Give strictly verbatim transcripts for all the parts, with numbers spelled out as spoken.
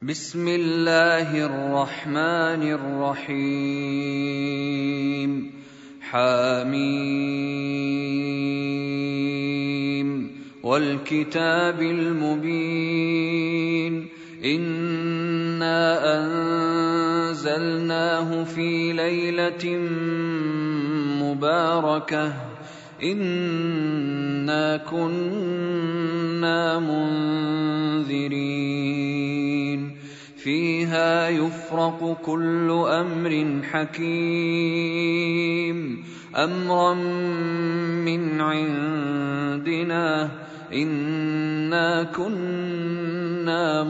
بسم الله الرحمن الرحيم حميم والكتاب المبين إنا أنزلناه في ليلة مباركة إنا كنا منذرين فيها يفرق كل أمر حكيم أمرا من عندنا إنا كنا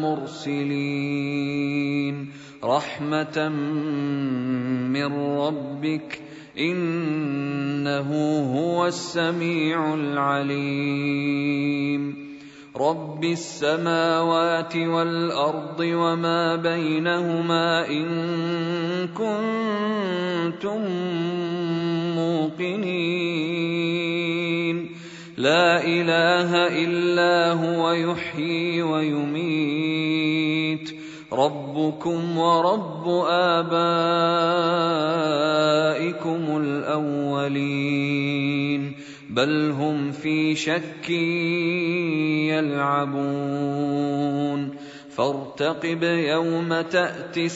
مرسلين رحمة من ربك إنه هو السميع العليم رب السماوات والأرض وما بينهما إن كنتم موقنين لا إله إلا هو يحيي ويميت ربكم ورب آبائكم الأولين بل هم في شك يلعبون فارتقب يوم تأتي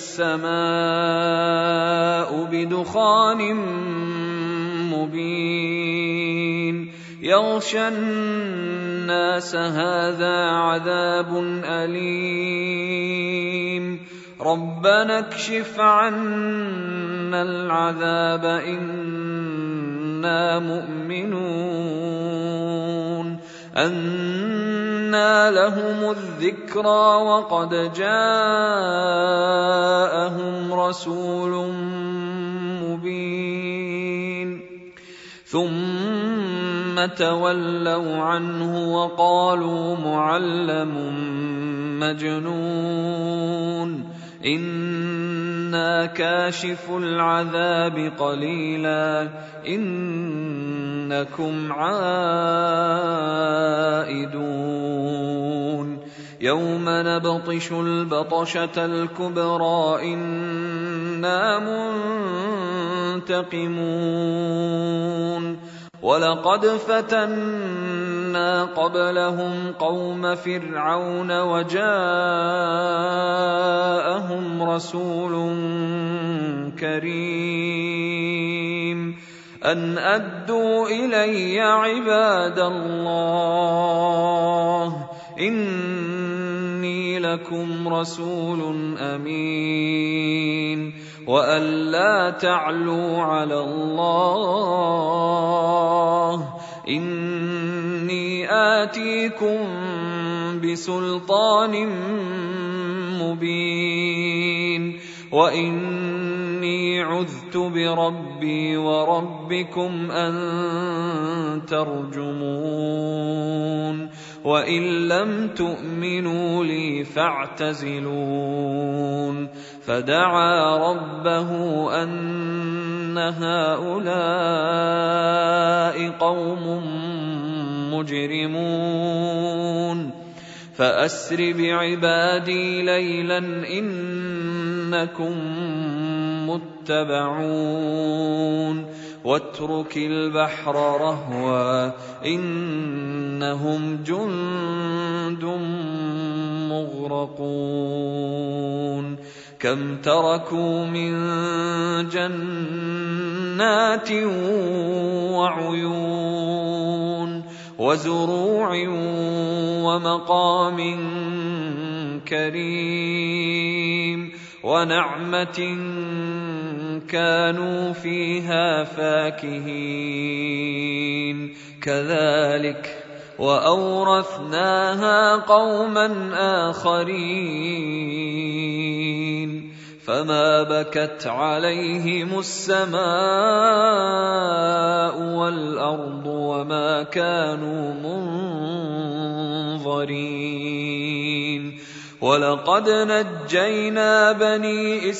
السماء بدخان مبين يغشى الناس هذا عذاب أليم ربنا اكشف عنا العذاب إنا مؤمنون أنى لهم الذكرى وقد جاءهم رسول مبين ثم تولوا عنه وقالوا معلم مجنون إنا كاشف العذاب قليلا إنكم عائدون يوم نبطش البطشة الكبرى إنا منتقمون ولقد فتنا قبلهم قوم فرعون وجاءهم رسول كريم أن أدوا إلي عباد الله إني لكم رسول أمين وأن لا تعلوا على الله إني آتيكم بسلطان مبين وإني عذت بربي وربكم أن ترجمون وإن لم تؤمنوا لي فاعتزلون فدعا ربه أن هؤلاء قوم مجرمون فأسر بعبادي ليلا إنكم متبعون واترك البحر رهوا إنهم جند مغرقون كم تركوا من جنات وعيون وزروع ومقام كريم ونعمة كانوا فيها فاكهين كذلك وأورثناها قوما آخرين فما بكت عليهم السماء والأرض وما كانوا منظرين ولقد نجينا بني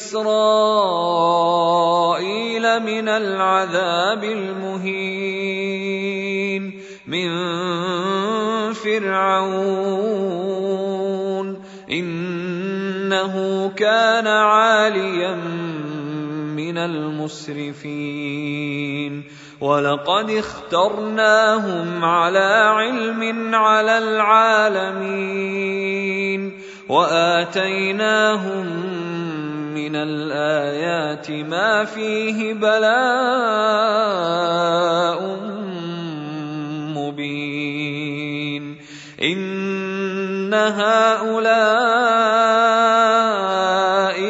إسرائيل من العذاب المهين من فرعون إنه كان عاليا من المسرفين ولقد اخترناهم على علم على العالمين وآتيناهم من الآيات ما فيه بلاء مبين إن هؤلاء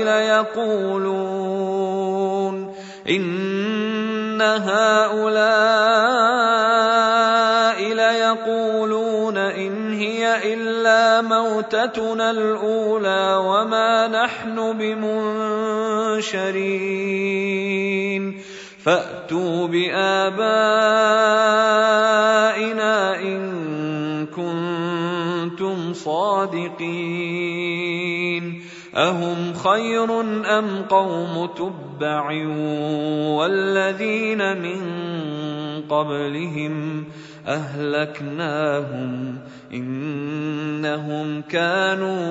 ليقولون إن هؤلاء ليقولون إن هي إلا موتتنا الأولى وما نحن بمنشرين فأتوا بآبائنا إن كنتم صادقين أهم خير أم قوم تبع والذين من قبلهم أهلكناهم إنهم كانوا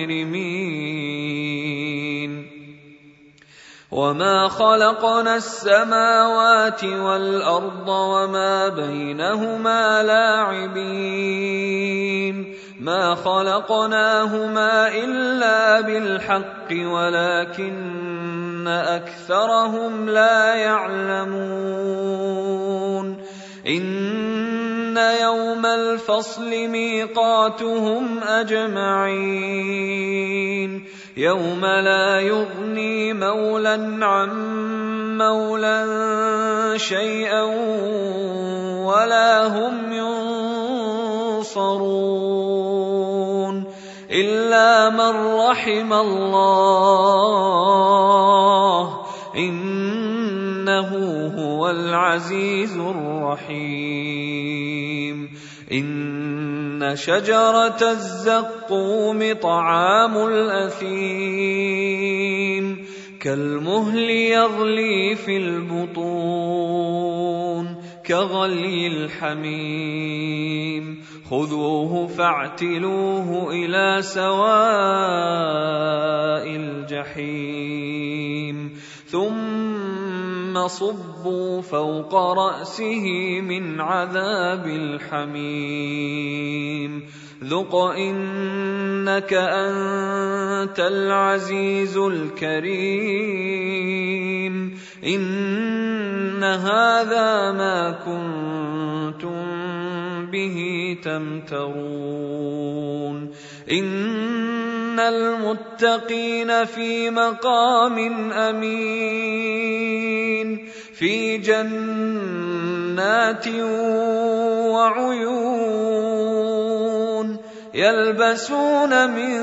مجرمين وما خلقنا السماوات والأرض وما بينهما لاعبين ما خلقناهما إلا بالحق ولكن أكثرهم لا يعلمون إن يوم الفصل ميقاتهم أجمعين يوم لا يغني مولى عن مولى شيئا ولا هم ينصرون إلا من رحم الله إنه هو العزيز الرحيم إن شجرة الزقوم طعام الأثيم كالمهل يغلي في البطون كغلي الحميم خذوه فاعتلوه إلى سواء الجحيم ثم صبوا فوق رأسه من عذاب الحميم ذق إنك أنت العزيز الكريم إن هذا ما كنتم به تمترون إن المتقين في مقام أمين في جنات وعيون يلبسون من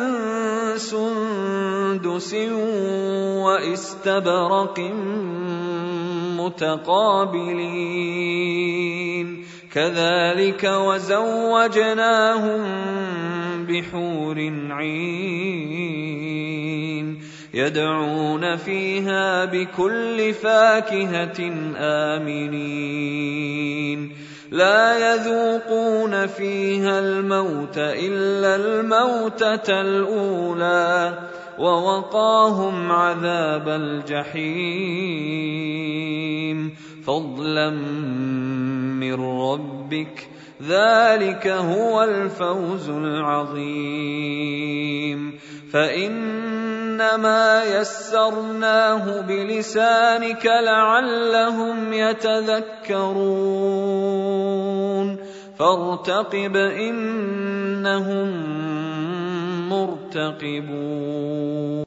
سندس واستبرق متقابلين كذلك وزوجناهم بحور عين يدعون فيها بكل فاكهة آمنين لا يذوقون فيها الموت إلا الموتة الأولى ووقاهم عذاب الجحيم فضلا من ربك ذلك هو الفوز العظيم فإنما يسرناه بلسانك لعلهم يتذكرون فارتقب إنهم مرتقبون.